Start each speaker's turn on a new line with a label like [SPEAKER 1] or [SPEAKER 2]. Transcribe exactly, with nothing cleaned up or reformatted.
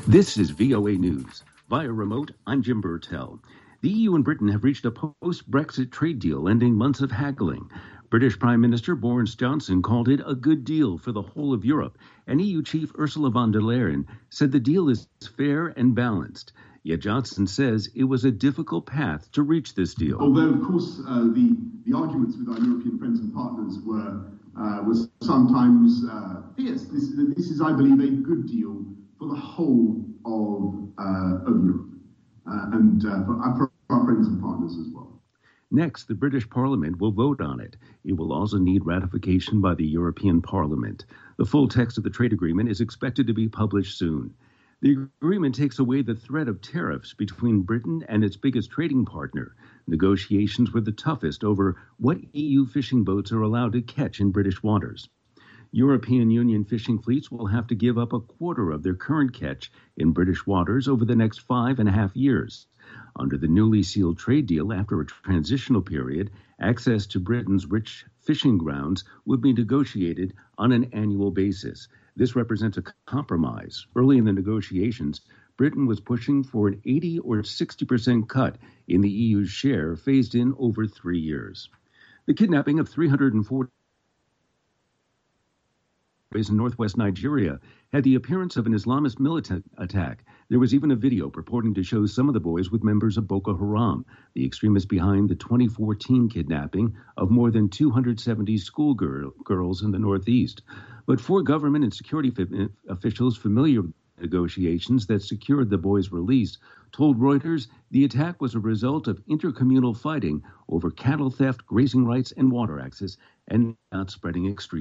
[SPEAKER 1] This is V O A News. Via remote, I'm Jim Burtell. The E U and Britain have reached a post-Brexit trade deal ending months of haggling. British Prime Minister Boris Johnson called it a good deal for the whole of Europe, and E U Chief Ursula von der Leyen said the deal is fair and balanced. Yet Johnson says it was a difficult path to reach this deal.
[SPEAKER 2] Although, of course, uh, the, the arguments with our European friends and partners were, uh, was sometimes uh, fierce. This, this is, I believe, a good deal for the whole of, uh, of Europe uh, and uh, for, our, for our friends and partners as well.
[SPEAKER 1] Next, the British Parliament will vote on it. It will also need ratification by the European Parliament. The full text of the trade agreement is expected to be published soon. The agreement takes away the threat of tariffs between Britain and its biggest trading partner. Negotiations were the toughest over what E U fishing boats are allowed to catch in British waters. European Union fishing fleets will have to give up a quarter of their current catch in British waters over the next five and a half years. Under the newly sealed trade deal, after a transitional period, access to Britain's rich fishing grounds would be negotiated on an annual basis. This represents a compromise. Early in the negotiations, Britain was pushing for an eighty or sixty percent cut in the E U's share, phased in over three years. The kidnapping of three hundred forty boys in northwest Nigeria had the appearance of an Islamist militant attack. There was even a video purporting to show some of the boys with members of Boko Haram, the extremists behind the twenty fourteen kidnapping of more than two hundred seventy schoolgirls in the Northeast. But four government and security f- officials familiar with negotiations that secured the boys' release told Reuters the attack was a result of intercommunal fighting over cattle theft, grazing rights, and water access, and not spreading extreme